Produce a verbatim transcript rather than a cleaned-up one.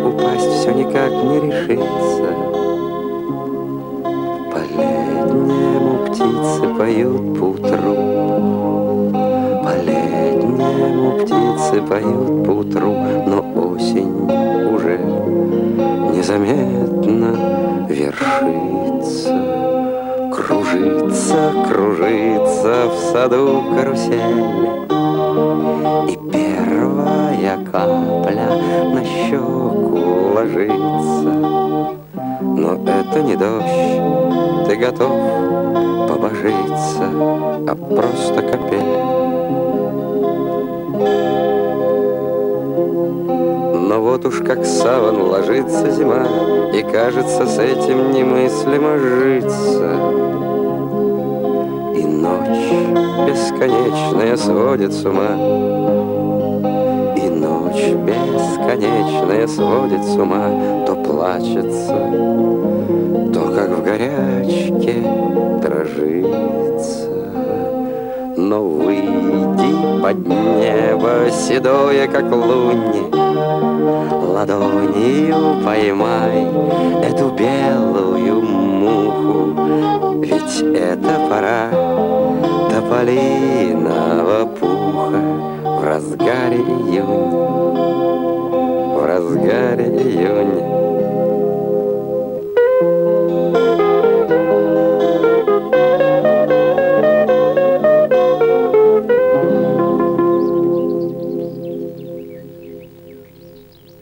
упасть все никак не решится. По-летнему птицы поют поутру, по-летнему птицы поют поутру, но осень уже незаметно вершится. Кружится, кружится в саду карусель, и первая капля на щеку ложится. Но это не дождь, ты готов побожиться, а просто капель. Но вот уж как саван ложится зима, и кажется, с этим немыслимо житься. И ночь бесконечная сводит с ума, и ночь бесконечная сводит с ума. То плачется, то как в горячке дрожится. Но выйди под небо седое, как лунь, ладонью поймай эту белую муху, ведь это пора тополиного пуха. В разгаре июня, в разгаре июня